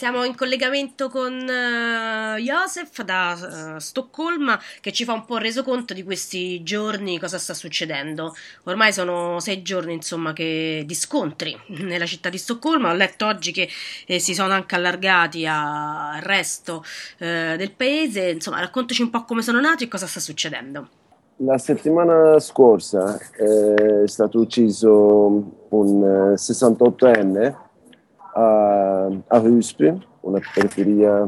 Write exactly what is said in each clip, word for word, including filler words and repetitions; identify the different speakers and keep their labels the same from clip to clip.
Speaker 1: Siamo in collegamento con eh, Joseph da eh, Stoccolma che ci fa un po' reso conto di questi giorni, cosa sta succedendo. Ormai sono sei giorni, insomma, che, di scontri nella città di Stoccolma. Ho letto oggi che eh, si sono anche allargati a- al resto eh, del paese. Insomma, raccontaci un po' come sono nati e cosa sta succedendo.
Speaker 2: La settimana scorsa eh, è stato ucciso un eh, sessantottenne a, a Husby, una periferia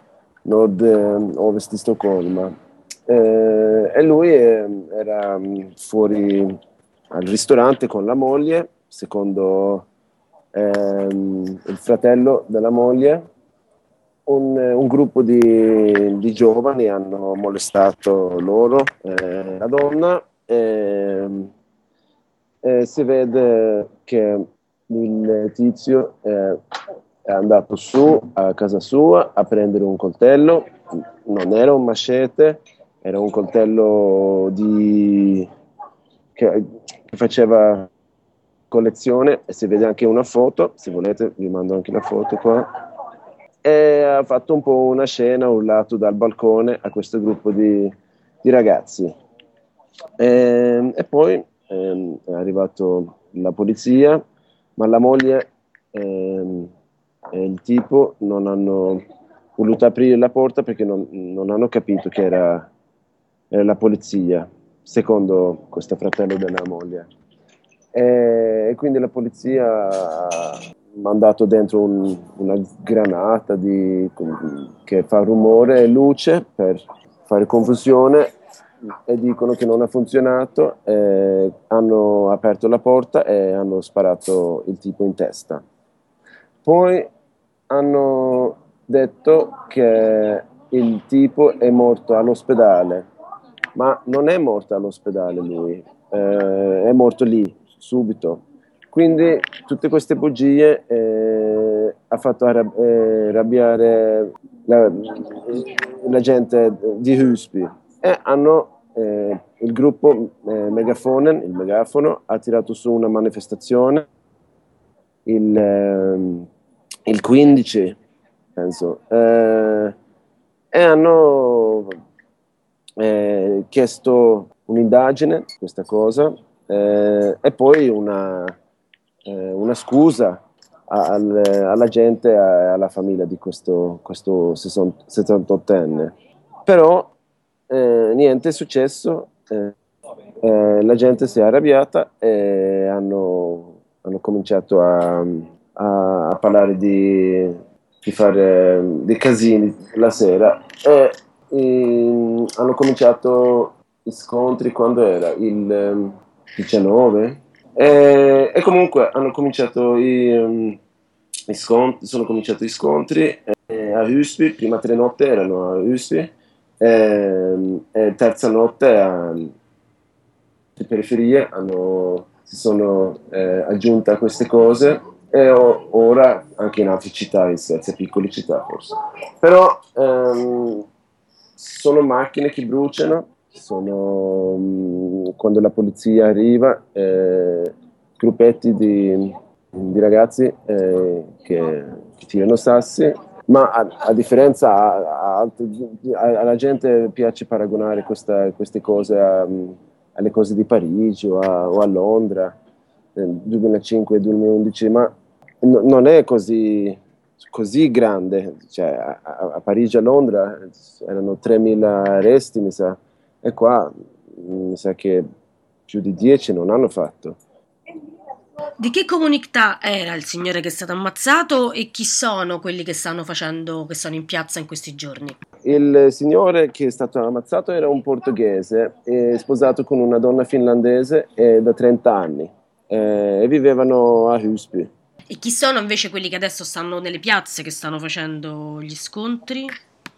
Speaker 2: nord-ovest di Stoccolma. Eh, e lui eh, era mm, fuori al ristorante con la moglie, secondo ehm, il fratello della moglie. Un, un gruppo di, di giovani hanno molestato loro, eh, la donna, e, e si vede che il tizio eh, è andato su a casa sua a prendere un coltello. Non era un machete, era un coltello di, che, che faceva collezione, e si vede anche una foto, se volete vi mando anche la foto qua. E ha fatto un po' una scena, urlato dal balcone a questo gruppo di, di ragazzi. E, e poi ehm, è arrivato la polizia, ma la moglie ehm, e il tipo non hanno voluto aprire la porta perché non, non hanno capito che era, era la polizia, secondo questo fratello della moglie. E, e quindi la polizia ha mandato dentro un- una granata di- che fa rumore e luce per fare confusione, e dicono che non ha funzionato. Eh, hanno aperto la porta e hanno sparato il tipo in testa. Poi hanno detto che il tipo è morto all'ospedale, ma non è morto all'ospedale lui, eh, è morto lì, subito. Quindi tutte queste bugie eh, ha fatto arrab- eh, arrabbiare la, la gente di Husby, e hanno, eh, il gruppo eh, Megafonen, il megafono, ha tirato su una manifestazione il, ehm, il quindici, penso, eh, e hanno eh, chiesto un'indagine su questa cosa, eh, e poi una, eh, una scusa al- alla gente e alla famiglia di questo, questo sessantottenne. Però eh, niente è successo, eh, eh, la gente si è arrabbiata e hanno, hanno cominciato a, a- a parlare di, di fare dei casini la sera, e ehm, hanno cominciato gli scontri quando era il ehm, diciannove, e, e comunque hanno cominciato i, ehm, i scontri, sono cominciati gli scontri eh, a Husby. Prima tre notti erano a Husby, e, e terza notte a, le periferie hanno, si sono eh, aggiunte a queste cose, e o- ora anche in altre città, in Svezia, piccole città forse. Però ehm, sono macchine che bruciano, sono, mh, quando la polizia arriva, eh, gruppetti di, di ragazzi eh, che, che tirano sassi, ma a, a differenza a- a- a- alla gente piace paragonare questa- queste cose a, alle cose di Parigi o a, o a Londra nel duemilacinque duemilaundici, ma no- non è così, così grande. Cioè, a, a- a Parigi e a Londra erano tremila arresti, mi sa, e qua mi sa che più di dieci non hanno fatto.
Speaker 1: Di che comunità era il signore che è stato ammazzato e chi sono quelli che stanno facendo, che sono in piazza in questi giorni?
Speaker 2: Il signore che è stato ammazzato era un portoghese, è sposato con una donna finlandese e da trenta anni, eh, e vivevano a Husby.
Speaker 1: E chi sono invece quelli che adesso stanno nelle piazze, che stanno facendo gli scontri?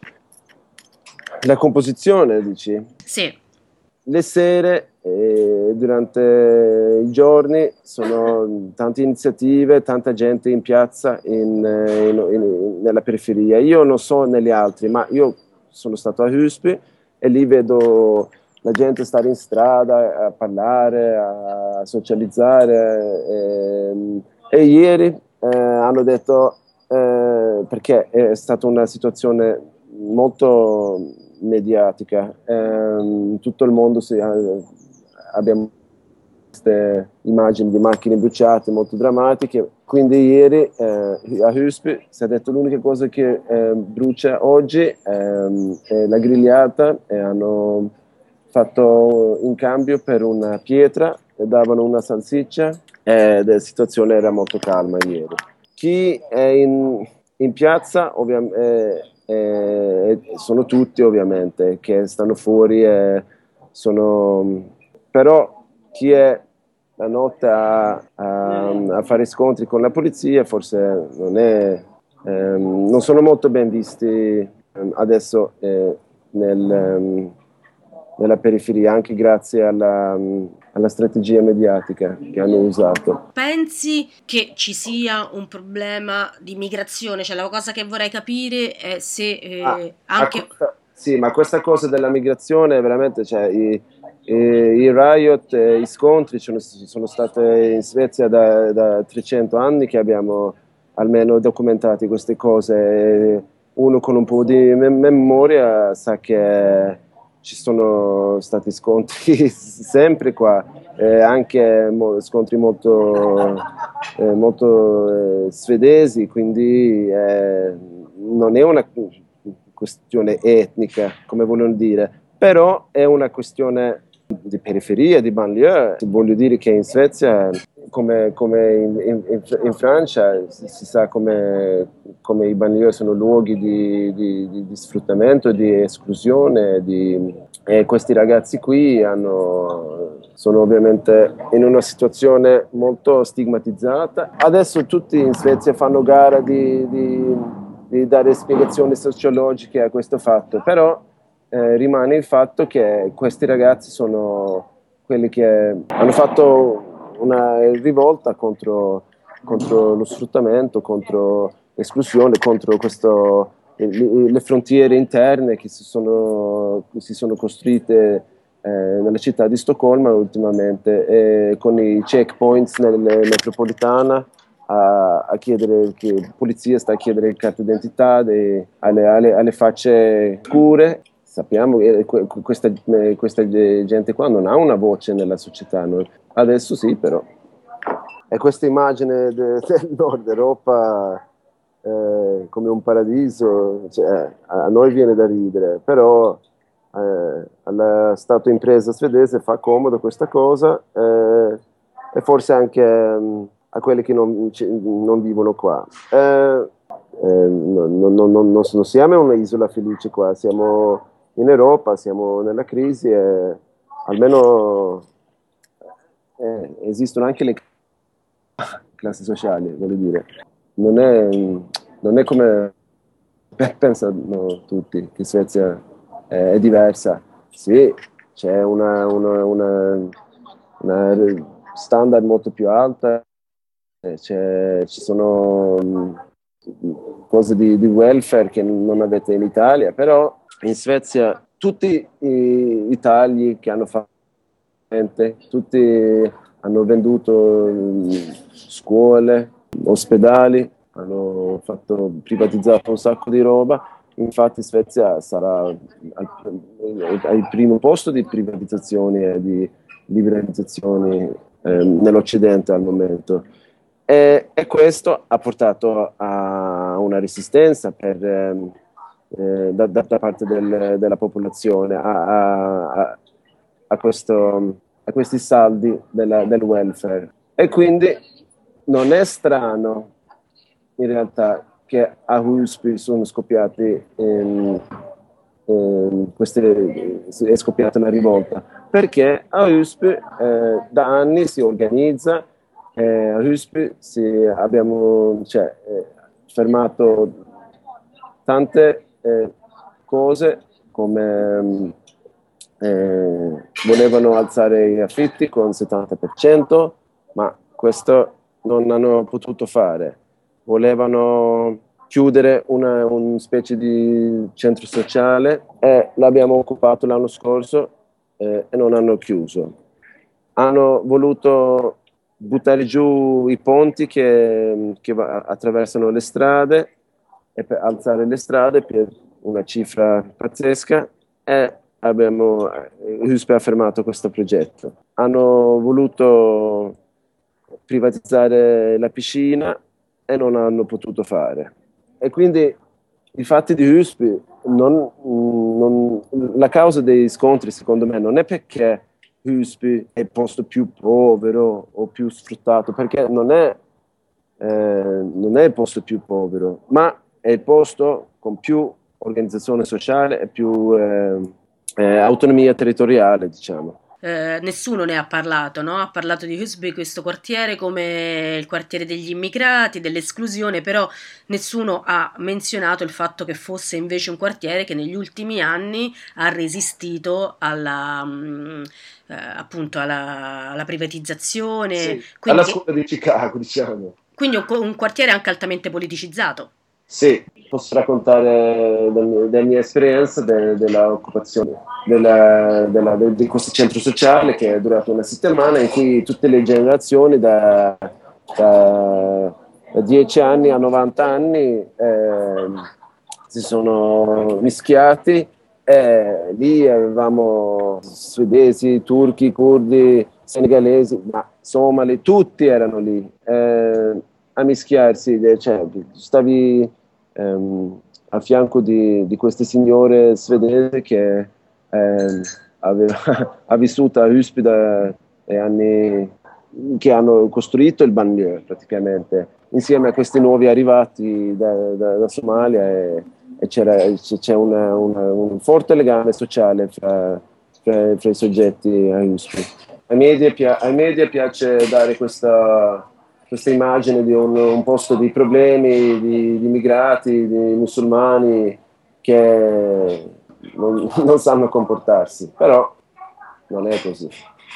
Speaker 2: La composizione, dici?
Speaker 1: Sì.
Speaker 2: Le sere e durante i giorni sono tante iniziative, tanta gente in piazza in, in, in, nella periferia. Io non so nelle altre, ma io sono stato a Husby e lì vedo la gente stare in strada a parlare, a socializzare. E, e ieri eh, hanno detto eh, eh, perché è stata una situazione molto mediatica. Eh, in tutto il mondo si, eh, abbiamo queste immagini di macchine bruciate molto drammatiche. Quindi ieri eh, a Husby si è detto l'unica cosa che eh, brucia oggi ehm, è la grigliata, e hanno fatto in cambio per una pietra e davano una salsiccia, e la situazione era molto calma ieri. Chi è in, in piazza ovviamente eh, eh, sono tutti ovviamente che stanno fuori, e sono, però chi è la notte a, a, a fare scontri con la polizia forse non è, ehm, non sono molto ben visti ehm, adesso eh, nel, ehm, nella periferia, anche grazie alla, alla strategia mediatica che hanno usato.
Speaker 1: Pensi che ci sia un problema di migrazione? Cioè, la cosa che vorrei capire è se
Speaker 2: Ah,
Speaker 1: eh,
Speaker 2: ma
Speaker 1: anche...
Speaker 2: questa, sì, ma questa cosa della migrazione veramente, cioè, i, i, i riot, eh, i scontri sono, sono stati in Svezia da, da trecento anni che abbiamo almeno documentati queste cose. Uno con un po' di mem- memoria sa che ci sono stati scontri sempre qua, eh, anche mo- scontri molto, eh, molto eh, svedesi, quindi eh, non è una questione etnica, come vogliono dire, però è una questione di periferia, di banlieue. Voglio dire che in Svezia, come, come in, in, in Francia, si, si sa come, come i banlieue sono luoghi di, di, di, di sfruttamento, di esclusione, di, e questi ragazzi qui hanno, sono ovviamente in una situazione molto stigmatizzata. Adesso tutti in Svezia fanno gara di, di, di dare spiegazioni sociologiche a questo fatto, però eh, rimane il fatto che questi ragazzi sono quelli che hanno fatto una rivolta contro, contro lo sfruttamento, contro l'esclusione, contro questo, le, le frontiere interne che si sono, si sono costruite eh, nella città di Stoccolma ultimamente, e con i checkpoints nelle metropolitana a, a chiedere, che la polizia sta a chiedere carte d'identità dei, alle, alle, alle facce scure. Sappiamo che questa, questa gente qua non ha una voce nella società, no? Adesso sì, però. E questa immagine de, del nord Europa eh, come un paradiso, cioè, a noi viene da ridere, però eh, allo Stato impresa svedese fa comodo questa cosa, eh, e forse anche um, a quelli che non, non vivono qua. Eh, eh, non, non, non, non, non siamo un'isola felice qua, siamo in Europa, siamo nella crisi, e almeno eh, esistono anche le classi sociali, voglio dire. Non è, non è come pensano tutti, che Svezia è, è diversa. Sì, c'è una, una, una, una standard molto più alta, c'è, ci sono mh, cose di, di welfare che non avete in Italia, però in Svezia tutti i, i tagli che hanno fatto, tutti hanno venduto mh, scuole, ospedali, hanno fatto, privatizzato un sacco di roba. Infatti Svezia sarà al, al primo posto di privatizzazioni e di liberalizzazioni eh, nell'Occidente al momento. E, e questo ha portato a una resistenza per, ehm, eh, da, da, da parte del, della popolazione a, a, a, questo, a questi saldi della, del welfare. E quindi non è strano in realtà che a Husby sono scoppiati ehm, ehm, queste, è scoppiata la rivolta, perché a Husby eh, da anni si organizza, eh, a Husby si, abbiamo cioè, eh, fermato tante eh, cose, come eh, volevano alzare gli affitti con il settanta per cento, ma questo non hanno potuto fare. Volevano chiudere una, una specie di centro sociale, e l'abbiamo occupato l'anno scorso eh, e non hanno chiuso. Hanno voluto buttare giù i ponti che, che attraversano le strade, e per alzare le strade per una cifra pazzesca, e abbiamo, U S P ha fermato questo progetto. Hanno voluto privatizzare la piscina e non hanno potuto fare. E quindi i fatti di U S P, non, non, la causa dei scontri secondo me non è perché U S P è il posto più povero o più sfruttato, perché non è, eh, non è il posto più povero, ma è il posto con più organizzazione sociale e più eh, eh, autonomia territoriale, diciamo.
Speaker 1: Eh, nessuno ne ha parlato, no? Ha parlato di Husby, questo quartiere, come il quartiere degli immigrati, dell'esclusione, però nessuno ha menzionato il fatto che fosse invece un quartiere che negli ultimi anni ha resistito alla, mh, eh, appunto alla, alla privatizzazione,
Speaker 2: Sì, alla
Speaker 1: quindi,
Speaker 2: scuola di Chicago, diciamo.
Speaker 1: quindi un, un quartiere anche altamente politicizzato.
Speaker 2: Sì, posso raccontare della, della mia esperienza de, dell'occupazione della, della, de, di questo centro sociale, che è durato una settimana, in cui tutte le generazioni da, da, da dieci anni a novanta anni eh, si sono mischiati, e lì avevamo svedesi, turchi, curdi, senegalesi, ma somali, tutti erano lì eh, a mischiarsi, cioè, stavi ehm, a fianco di, di queste signore svedesi che ehm, aveva, ha vissuto a Uspida e anni che hanno costruito il banlieue praticamente insieme a questi nuovi arrivati da, da, da Somalia, e, e c'era, c'è una, una, un forte legame sociale fra, fra, fra i soggetti a Uspida. Ai media, ai media piace dare questa questa immagine di un, un posto di problemi, di, di immigrati, di musulmani che non, non sanno comportarsi, però non è così.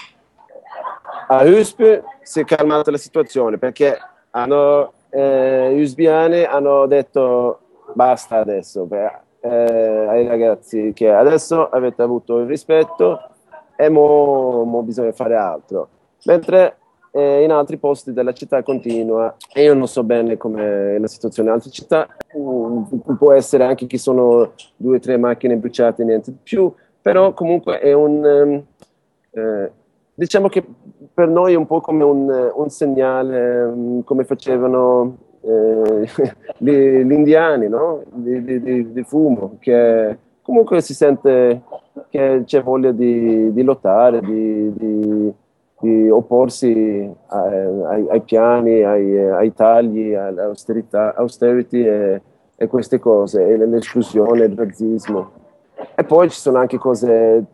Speaker 2: A U S P si è calmata la situazione perché hanno, eh, gli usbiani hanno detto basta adesso, beh, eh, ai ragazzi, che adesso avete avuto il rispetto e mo, mo bisogna fare altro. Mentre eh, in altri posti della città continua, e io non so bene com'è la situazione in altre città, um, può essere anche che sono due o tre macchine bruciate e niente di più, però comunque è un... Um, eh, diciamo che per noi è un po' come un, un segnale, um, come facevano eh, gli, gli indiani, no? Di, di, di, di fumo, che comunque si sente che c'è voglia di, di lottare, di, di, di opporsi ai, ai, ai piani, ai, ai tagli, all'austerità, austerity e, e queste cose, e l'esclusione, il razzismo. E poi ci sono anche cose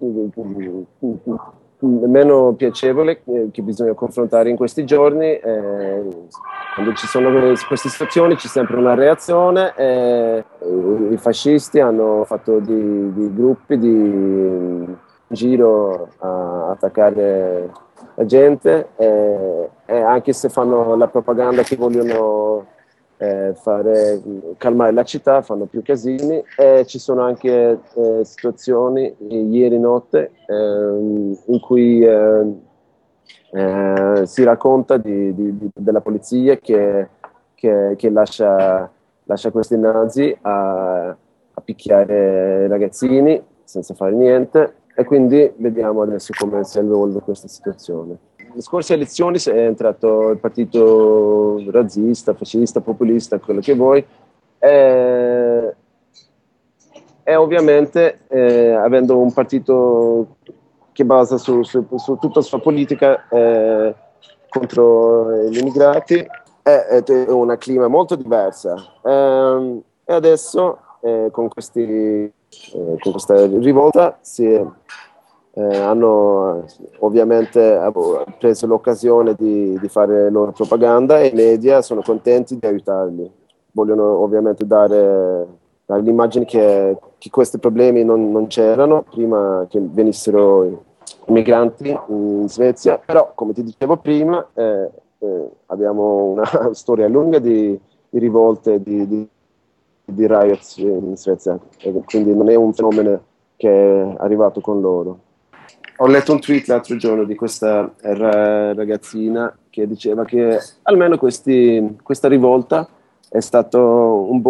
Speaker 2: meno piacevoli che bisogna confrontare in questi giorni. Eh, quando ci sono queste situazioni c'è sempre una reazione. Eh, i fascisti hanno fatto di, di gruppi di in giro a attaccare la gente, eh, e anche se fanno la propaganda che vogliono eh, fare, calmare la città, fanno più casini, e ci sono anche eh, situazioni ieri notte eh, in cui eh, eh, si racconta di, di, di, della polizia che, che, che lascia, lascia questi nazi a, a picchiare i ragazzini senza fare niente, e quindi vediamo adesso come si evolve questa situazione. Le scorse elezioni è entrato il partito razzista, fascista, populista, quello che vuoi, e, e ovviamente eh, avendo un partito che basa su, su, su tutta la sua politica eh, contro gli immigrati, è, è una clima molto diversa. E, e adesso eh, con, questi, eh, con questa rivolta si è Eh, hanno ovviamente preso l'occasione di, di fare la loro propaganda, e i media sono contenti di aiutarli. Vogliono ovviamente dare, dare l'immagine che, che questi problemi non, non c'erano prima che venissero i migranti in Svezia, però come ti dicevo prima eh, eh, abbiamo una storia lunga di, di rivolte, di, di, di riots in Svezia, e quindi non è un fenomeno che è arrivato con loro. Ho letto un tweet l'altro giorno di questa ragazzina che diceva che almeno questi, questa rivolta è stato un buon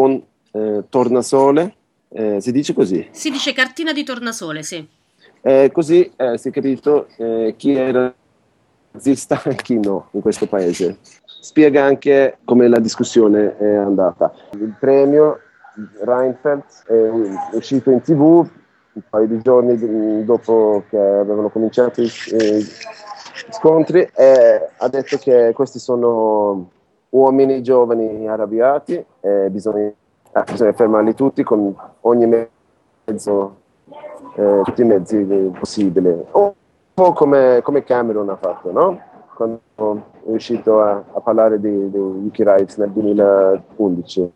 Speaker 2: eh, tornasole, eh, si dice così.
Speaker 1: Si dice cartina di tornasole, sì.
Speaker 2: Eh, così eh, si è capito eh, chi era nazista e chi no in questo paese. Spiega anche come la discussione è andata. Il premio Reinfeldt è uscito in tv un paio di giorni dopo che avevano cominciato i eh, scontri e ha detto che questi sono uomini giovani arrabbiati e bisogna, eh, bisogna fermarli tutti con ogni mezzo, eh, tutti i mezzi possibili. Un po' come, come Cameron ha fatto, no? Quando è riuscito a, a parlare di, di Wikileaks nel duemilaundici.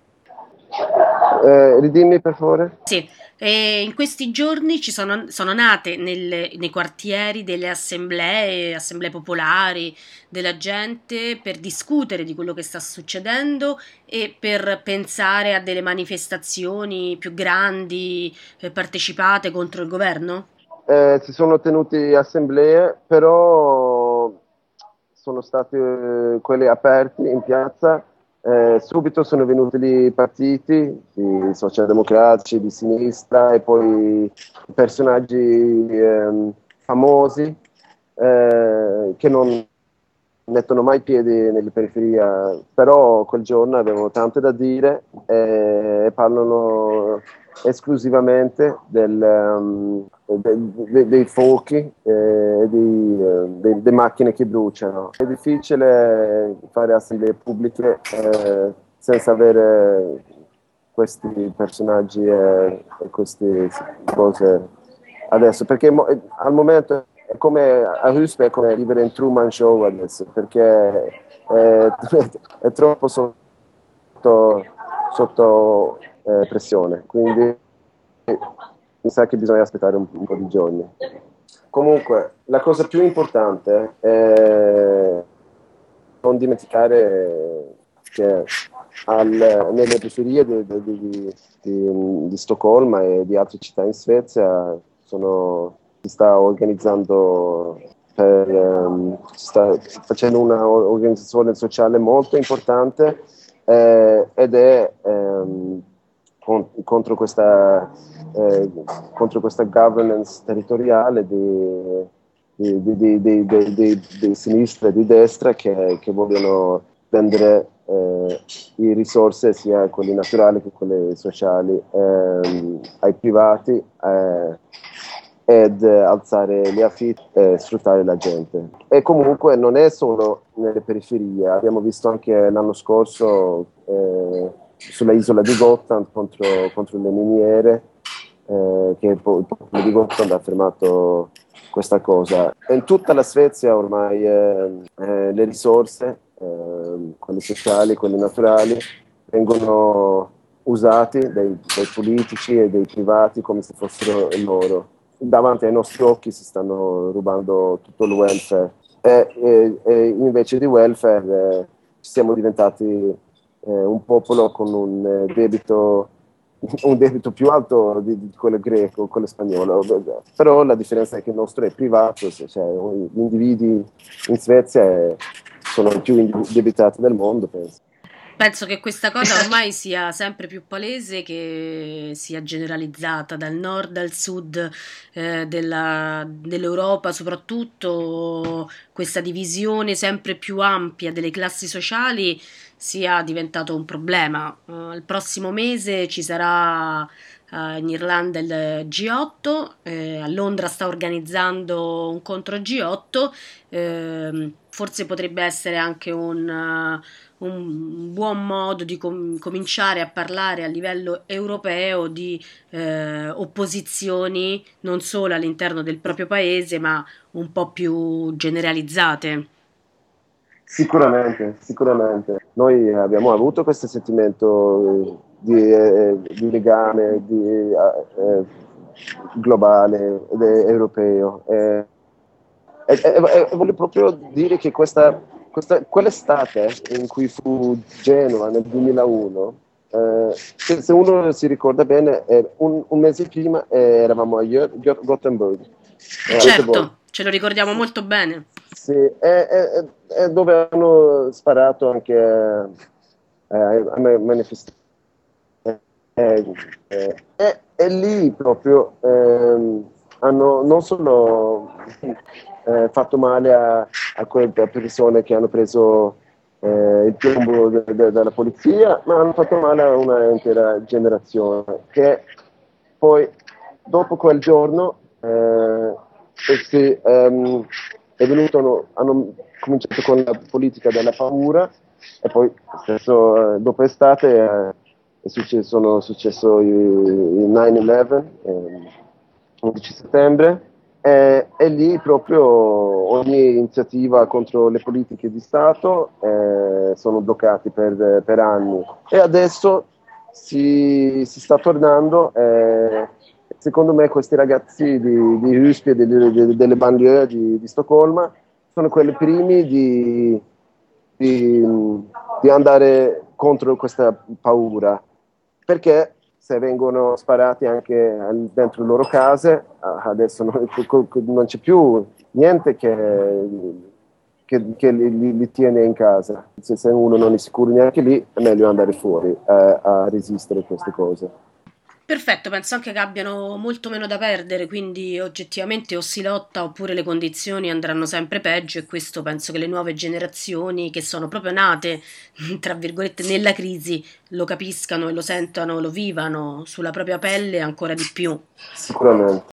Speaker 2: Eh, ridimmi per favore?
Speaker 1: Sì, e in questi giorni ci sono, sono nate nelle- nei quartieri delle assemblee, assemblee popolari della gente per discutere di quello che sta succedendo e per pensare a delle manifestazioni più grandi, eh, partecipate contro il governo?
Speaker 2: Eh, si sono tenuti assemblee, però sono stati eh, quelli aperti in piazza. Eh, subito sono venuti lì partiti, i socialdemocratici di sinistra e poi personaggi ehm, famosi eh, che non mettono mai piedi nelle periferie, però quel giorno avevano tanto da dire e parlano esclusivamente del, um, de, de, dei fuochi e eh, delle macchine che bruciano. È difficile fare assemblee pubbliche eh, senza avere questi personaggi e, e queste cose adesso, perché mo, al momento è come a Huspe è come vivere in Truman Show adesso, perché è, è troppo sotto, sotto eh, pressione, quindi mi sa che bisogna aspettare un, un po' di giorni. Comunque, la cosa più importante è non dimenticare che al, nelle periferie di, di, di, di Stoccolma e di altre città in Svezia sono, si sta organizzando per, um, si sta facendo una organizzazione sociale molto importante eh, ed è um, con, contro questa eh, contro questa governance territoriale di di, di, di, di, di, di sinistra e di destra che, che vogliono vendere eh, le risorse, sia quelle naturali che quelle sociali, ehm, ai privati eh, ed alzare gli affitti e sfruttare la gente. E comunque non è solo nelle periferie, abbiamo visto anche l'anno scorso eh, sulla isola di Gotland contro, contro le miniere, eh, che il popolo di Gotland ha fermato questa cosa. In tutta la Svezia ormai eh, eh, le risorse, eh, quelle sociali, quelle naturali, vengono usate dai, dai politici e dai privati come se fossero loro. Davanti ai nostri occhi si stanno rubando tutto il welfare e, e, e invece di welfare eh, siamo diventati eh, un popolo con un eh, debito un debito più alto di, di quello greco, quello spagnolo, però la differenza è che il nostro è privato, cioè gli individui in Svezia è, sono i più indebitati del mondo, penso.
Speaker 1: Penso che questa cosa ormai sia sempre più palese, che sia generalizzata dal nord al sud eh, della- dell'Europa, soprattutto questa divisione sempre più ampia delle classi sociali sia diventato un problema. Eh, il prossimo mese ci sarà eh, in Irlanda il G otto, eh, a Londra sta organizzando un contro G otto, ehm, forse potrebbe essere anche un un buon modo di com- cominciare a parlare a livello europeo di eh, opposizioni non solo all'interno del proprio paese, ma un po' più generalizzate.
Speaker 2: Sicuramente, sicuramente. Noi abbiamo avuto questo sentimento di, eh, di legame di, eh, globale ed europeo. E, e, e, e voglio proprio dire che questa, questa, quell'estate in cui fu Genova nel duemilauno, eh, se, se uno si ricorda bene, eh, un, un mese prima eh, eravamo a Gö- Gothenburg,
Speaker 1: E
Speaker 2: eh, a Göteborg.
Speaker 1: certo, ce lo ricordiamo molto bene.
Speaker 2: Sì, è, è- è dove hanno sparato anche eh, a manifestazioni Eh, eh, e, e lì proprio ehm, hanno non solo eh, fatto male a, a quelle persone che hanno preso eh, il piombo de- de- dalla polizia, ma hanno fatto male a una intera generazione che poi dopo quel giorno eh, si, ehm, è venuto, hanno cominciato con la politica della paura e poi stesso, eh, dopo estate eh, è successo, sono successo i, i nove undici, ehm, undici settembre, e, e lì proprio ogni iniziativa contro le politiche di Stato eh, sono bloccati per, per anni. E adesso si, si sta tornando. Eh, secondo me questi ragazzi di, di Husby e delle, delle, delle banlieue di, di Stoccolma sono quelli primi di, di, di andare contro questa paura, perché se vengono sparati anche dentro le loro case, adesso non, non c'è più niente che, che, che li, li, tiene in casa. Se, se uno non è sicuro neanche lì, è meglio andare fuori eh, a resistere a queste cose.
Speaker 1: Perfetto, penso anche che abbiano molto meno da perdere, quindi oggettivamente o si lotta oppure le condizioni andranno sempre peggio e questo penso che le nuove generazioni che sono proprio nate, tra virgolette, nella crisi lo capiscano e lo sentano, lo vivano sulla propria pelle ancora di più.
Speaker 2: Sicuramente.